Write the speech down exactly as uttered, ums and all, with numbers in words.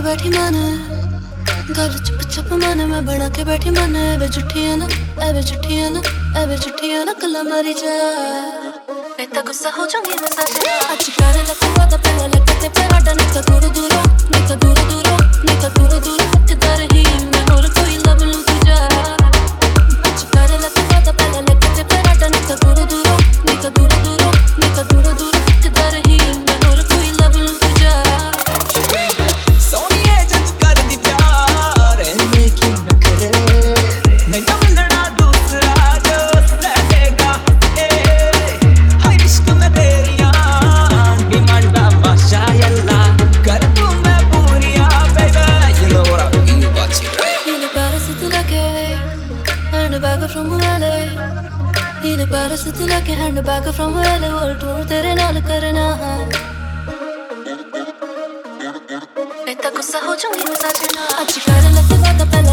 बैठी मन गल चुप चुप मन मैं बना के बैठी मन एवे झूठियां ना एवे झूठियां ना एवे झूठियां ना गल्लां मारी जा नहीं तो गुस्सा हो जाऊंगी मैं सच आज कर लगा वादा पहले लगे ते फिर आडा नहीं तो दूर दूर नहीं तो दूर दूर नहीं तो दूर दूर हटदा रही मैं और कोई लब लूं तुझा आज कर लगा वादा पहले लगे ते फिर आडा नहीं तो दूर दूर नहीं तो दूर दूर नहीं तो दूर दूर हटदा रही मैं और कोई लब लूं तुझा सोनिए जज कर दी प्यार रहने की न करे नहीं तो मिलना दूसरा दोस्त रहेगा हाय इश्क में तेरिया डिमांड माशाअल्लाह कर दूं मैं पूरिया baby you know what I mean about you right Yine para satılake handbag from L A Yine para satılake handbag from L A world tour तेरे नाल करना है नहीं तो गुस्सा हो जाऊंगी मैं सच आज कर लगा वादा